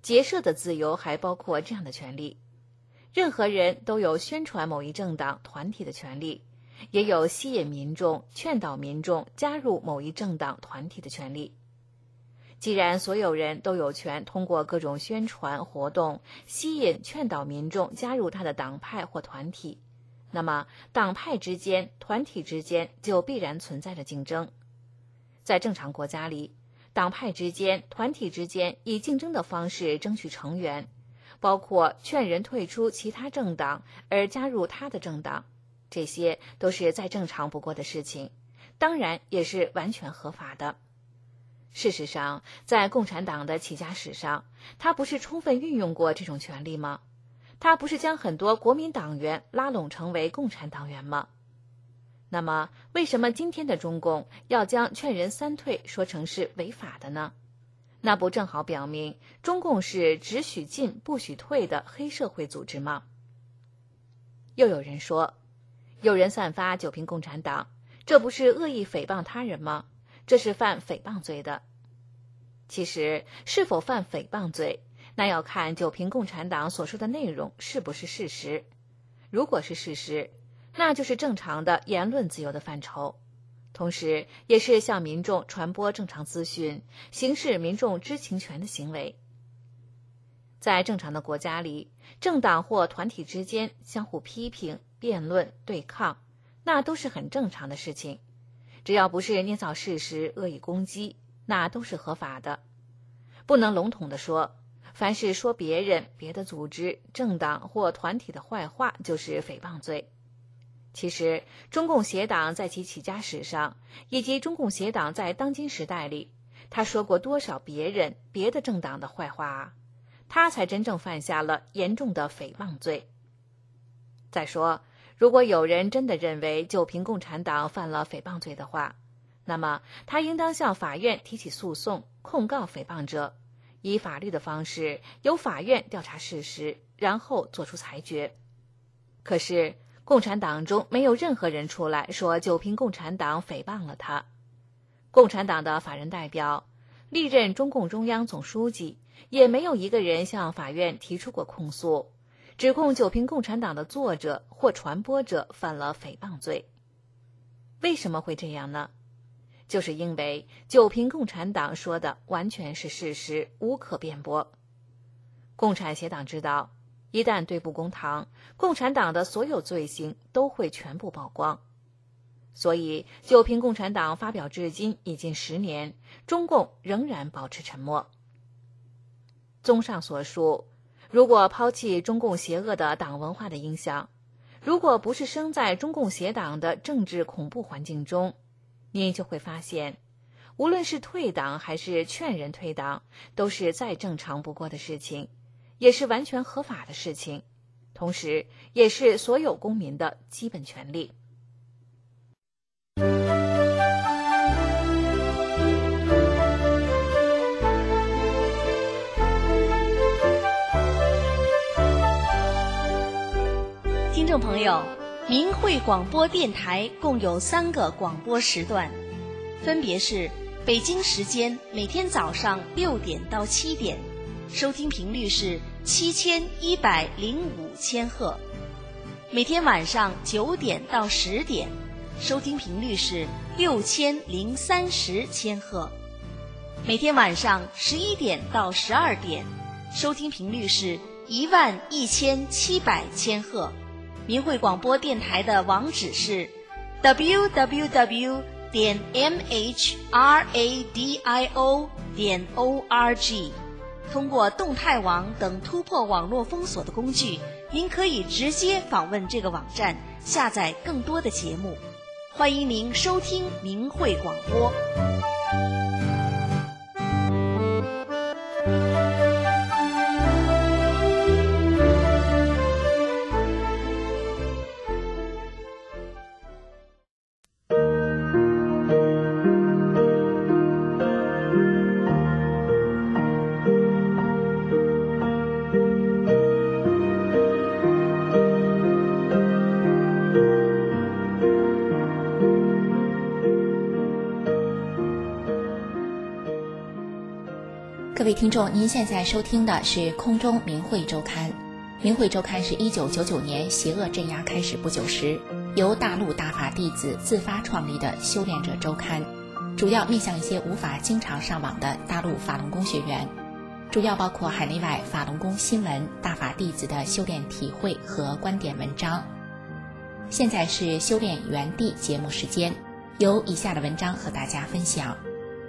结社的自由还包括这样的权利：任何人都有宣传某一政党团体的权利，也有吸引民众、劝导民众加入某一政党团体的权利。既然所有人都有权通过各种宣传活动吸引、劝导民众加入他的党派或团体，那么党派之间、团体之间就必然存在着竞争。在正常国家里，党派之间、团体之间以竞争的方式争取成员，包括劝人退出其他政党而加入他的政党，这些都是再正常不过的事情，当然也是完全合法的。事实上，在共产党的起家史上，他不是充分运用过这种权利吗？他不是将很多国民党员拉拢成为共产党员吗？那么，为什么今天的中共要将劝人三退说成是违法的呢？那不正好表明中共是只许进不许退的黑社会组织吗？又有人说，有人散发九评共产党，这不是恶意诽谤他人吗？这是犯诽谤罪的。其实，是否犯诽谤罪，那要看九评共产党所说的内容是不是事实。如果是事实，那就是正常的言论自由的范畴，同时也是向民众传播正常资讯、行使民众知情权的行为。在正常的国家里，政党或团体之间相互批评、辩论、对抗，那都是很正常的事情。只要不是捏造事实、恶意攻击，那都是合法的。不能笼统地说，凡是说别人、别的组织、政党或团体的坏话就是诽谤罪。其实，中共协党在其起家史上，以及中共协党在当今时代里，他说过多少别人、别的政党的坏话啊？他才真正犯下了严重的诽谤罪。再说，如果有人真的认为九评共产党犯了诽谤罪的话，那么他应当向法院提起诉讼，控告诽谤者，以法律的方式由法院调查事实，然后作出裁决。可是共产党中没有任何人出来说九评共产党诽谤了他。共产党的法人代表、历任中共中央总书记也没有一个人向法院提出过控诉，指控九评共产党的作者或传播者犯了诽谤罪。为什么会这样呢？就是因为九评共产党说的完全是事实，无可辩驳。共产协党知道，一旦对簿公堂，共产党的所有罪行都会全部曝光。所以，九评共产党发表至今已近十年，中共仍然保持沉默。综上所述，如果抛弃中共邪恶的党文化的影响，如果不是生在中共协党的政治恐怖环境中，你就会发现，无论是退党还是劝人退党，都是再正常不过的事情，也是完全合法的事情，同时也是所有公民的基本权利。 听众朋友，明慧广播电台共有三个广播时段，分别是北京时间每天早上六点到七点，收听频率是七千一百零五千赫；每天晚上九点到十点，收听频率是六千零三十千赫；每天晚上十一点到十二点，收听频率是一万一千七百千赫。明慧广播电台的网址是 double-u double-u double-u 点 m h radio 点 org。通过动态网等突破网络封锁的工具，您可以直接访问这个网站，下载更多的节目。欢迎您收听明慧广播。 各位听众，您现在收听的是空中明慧周刊。明慧周刊是一九九九年邪恶镇压开始不久时，由大陆大法弟子自发创立的修炼者周刊，主要面向一些无法经常上网的大陆法轮功学员，主要包括海内外法轮功新闻、大法弟子的修炼体会和观点文章。现在是修炼原地节目时间，由以下的文章和大家分享。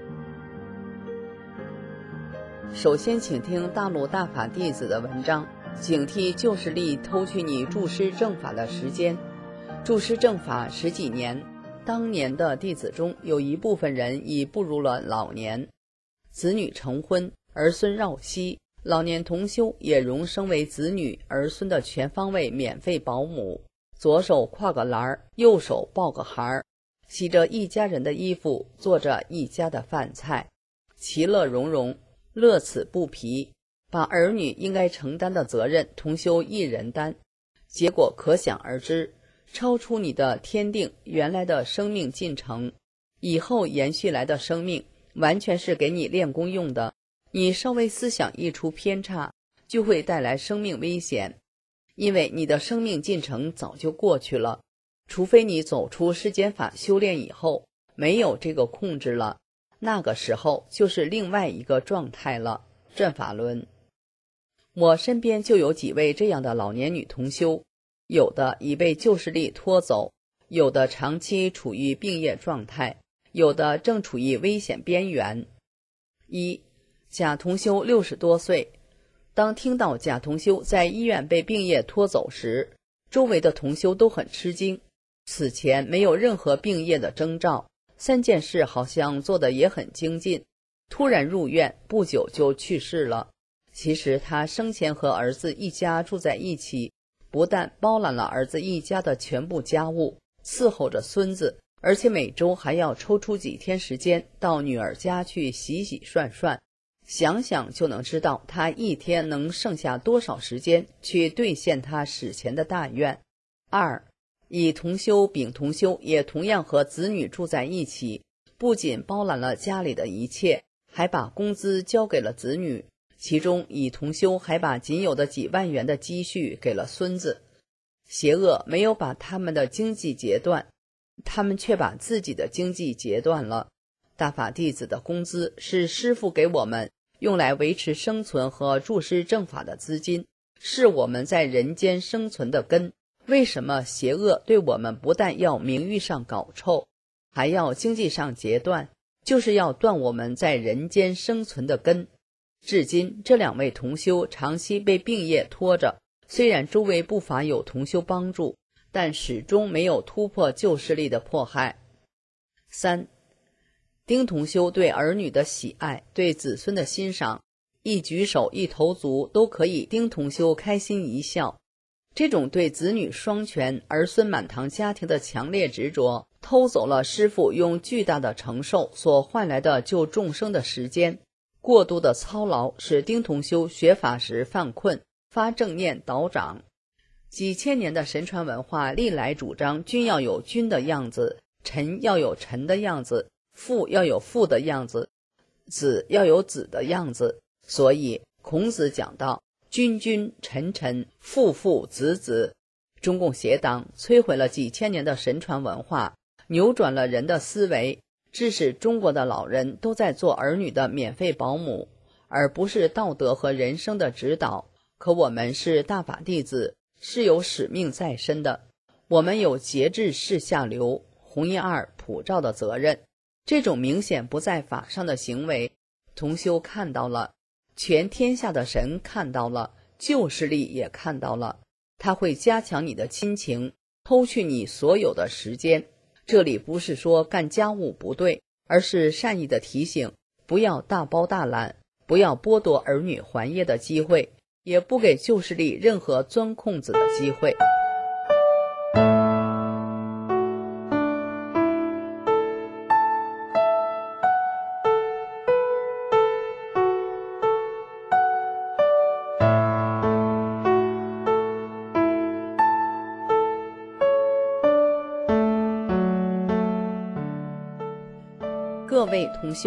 首先请听大陆大法弟子的文章，警惕旧势力偷去你注师正法的时间。注师正法十几年，当年的弟子中有一部分人已步入了老年，子女成婚，儿孙绕膝，老年同修也荣升为子女儿孙的全方位免费保姆，左手挎个篮儿，右手抱个孩儿，洗着一家人的衣服，做着一家的饭菜，其乐融融，乐此不疲，把儿女应该承担的责任同修一人担，结果可想而知，超出你的天定原来的生命进程，以后延续来的生命完全是给你练功用的，你稍微思想一出偏差，就会带来生命危险，因为你的生命进程早就过去了，除非你走出世间法修炼以后没有这个控制了，那个时候就是另外一个状态了。转法轮，我身边就有几位这样的老年女同修，有的已被旧势力拖走，有的长期处于病业状态，有的正处于危险边缘。一，甲同修六十多岁，当听到甲同修在医院被病业拖走时，周围的同修都很吃惊，此前没有任何病业的征兆，三件事好像做得也很精进，突然入院，不久就去世了。其实他生前和儿子一家住在一起，不但包揽了儿子一家的全部家务，伺候着孙子，而且每周还要抽出几天时间到女儿家去洗洗涮涮，想想就能知道他一天能剩下多少时间去兑现他史前的大愿。二，乙同修、丙同修也同样和子女住在一起，不仅包揽了家里的一切，还把工资交给了子女，其中乙同修还把仅有的几万元的积蓄给了孙子。邪恶没有把他们的经济截断，他们却把自己的经济截断了。大法弟子的工资是师父给我们用来维持生存和注师正法的资金，是我们在人间生存的根。为什么邪恶对我们不但要名誉上搞臭，还要经济上截断，就是要断我们在人间生存的根。至今这两位同修长期被病业拖着，虽然周围不乏有同修帮助，但始终没有突破旧势力的迫害。三，丁同修对儿女的喜爱，对子孙的欣赏，一举手一投足都可以丁同修开心一笑。这种对子女双全、儿孙满堂家庭的强烈执着，偷走了师父用巨大的承受所换来的救众生的时间。过度的操劳使丁同修学法时犯困，发正念倒长。几千年的神传文化历来主张君要有君的样子，臣要有臣的样子，父要有父的样子，子要有子的样子。所以孔子讲到君君臣臣父父子子，中共邪党摧毁了几千年的神传文化，扭转了人的思维，致使中国的老人都在做儿女的免费保姆，而不是道德和人生的指导。可我们是大法弟子，是有使命在身的，我们有节制视下流、弘一二普照的责任。这种明显不在法上的行为，同修看到了，全天下的神看到了，旧势力也看到了，他会加强你的亲情，偷去你所有的时间。这里不是说干家务不对，而是善意的提醒，不要大包大揽，不要剥夺儿女还业的机会，也不给旧势力任何钻空子的机会。各位同修，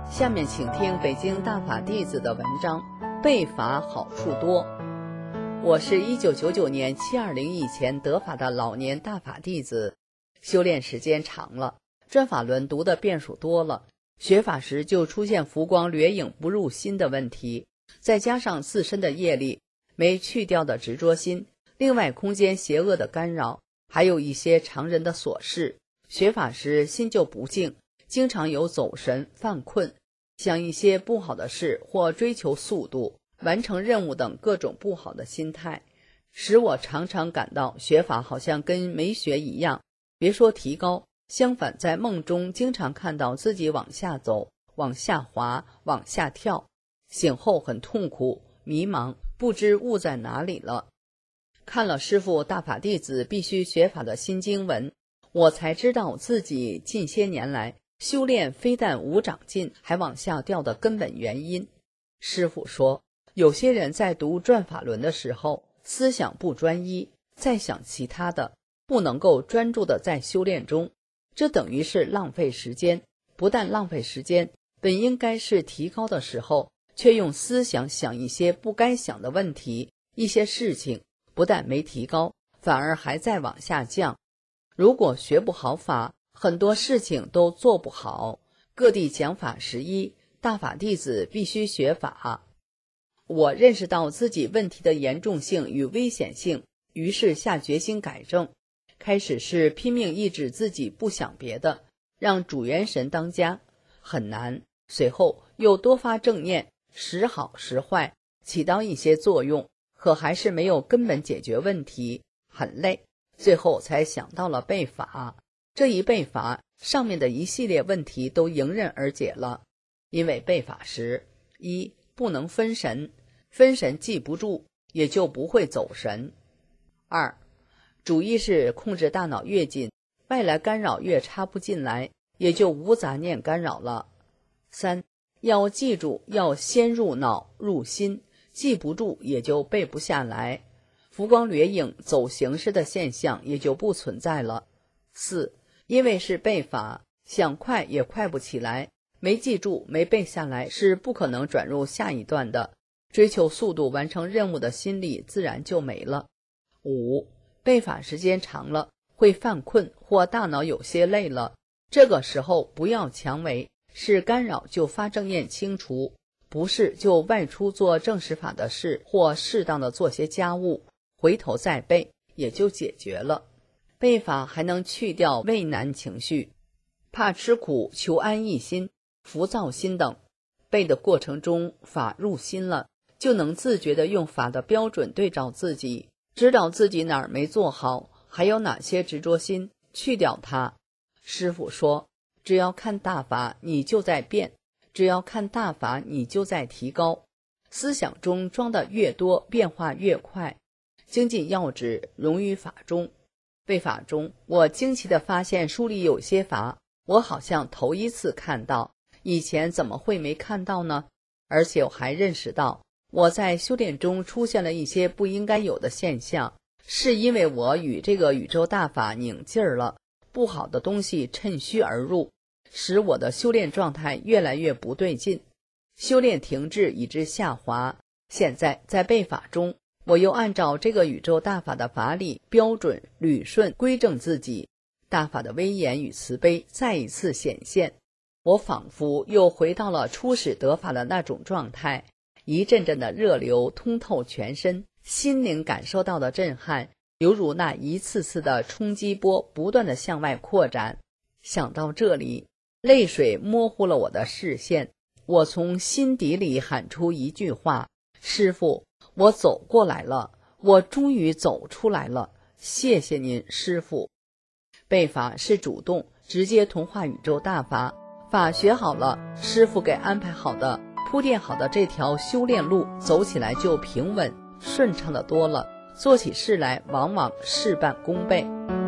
下面请听北京大法弟子的文章，背法好处多。我是一九九九年七二零以前得法的老年大法弟子，修炼时间长了，转法轮读的遍数多了，学法时就出现浮光掠影不入心的问题，再加上自身的业力没去掉的执着心，另外空间邪恶的干扰，还有一些常人的琐事，学法时心就不静，经常有走神、犯困，想一些不好的事或追求速度、完成任务等各种不好的心态，使我常常感到学法好像跟没学一样，别说提高，相反在梦中经常看到自己往下走、往下滑、往下跳，醒后很痛苦、迷茫，不知悟在哪里了。看了师父大法弟子必须学法的新经文，我才知道自己近些年来修炼非但无长进，还往下掉的根本原因。师父说，有些人在读转法轮的时候，思想不专一，在想其他的，不能够专注的在修炼中，这等于是浪费时间。不但浪费时间，本应该是提高的时候，却用思想想一些不该想的问题，一些事情不但没提高，反而还在往下降。如果学不好法，很多事情都做不好。各地讲法十一，大法弟子必须学法。我认识到自己问题的严重性与危险性，于是下决心改正。开始是拼命抑制自己不想别的，让主元神当家，很难。随后又多发正念，时好时坏，起到一些作用，可还是没有根本解决问题，很累。最后才想到了背法，这一背法，上面的一系列问题都迎刃而解了。因为背法时，一不能分神，分神记不住，也就不会走神。二，主意识控制大脑越紧，外来干扰越插不进来，也就无杂念干扰了。三，要记住，要先入脑入心，记不住也就背不下来，浮光掠影走形式的现象也就不存在了。四，因为是背法，想快也快不起来，没记住没背下来是不可能转入下一段的，追求速度完成任务的心理自然就没了。五，背法时间长了会犯困或大脑有些累了，这个时候不要强为，是干扰就发正念清除，不是就外出做正实法的事或适当的做些家务，回头再背也就解决了。背法还能去掉畏难情绪，怕吃苦、求安逸心、浮躁心等，背的过程中法入心了，就能自觉地用法的标准对照自己，知道自己哪儿没做好，还有哪些执着心，去掉它。师父说，只要看大法你就在变，只要看大法你就在提高，思想中装的越多，变化越快，精进要旨融于法中。背法中，我惊奇地发现书里有些法我好像头一次看到，以前怎么会没看到呢？而且我还认识到我在修炼中出现了一些不应该有的现象，是因为我与这个宇宙大法拧劲儿了，不好的东西趁虚而入，使我的修炼状态越来越不对劲，修炼停滞以致下滑。现在在背法中，我又按照这个宇宙大法的法理标准捋顺归正自己，大法的威严与慈悲再一次显现，我仿佛又回到了初始得法的那种状态，一阵阵的热流通透全身，心灵感受到的震撼犹如那一次次的冲击波不断的向外扩展。想到这里，泪水模糊了我的视线，我从心底里喊出一句话，师父，我走过来了，我终于走出来了，谢谢您师父。背法是主动直接同化宇宙大法，法学好了，师父给安排好的铺垫好的这条修炼路走起来就平稳顺畅的多了，做起事来往往事半功倍。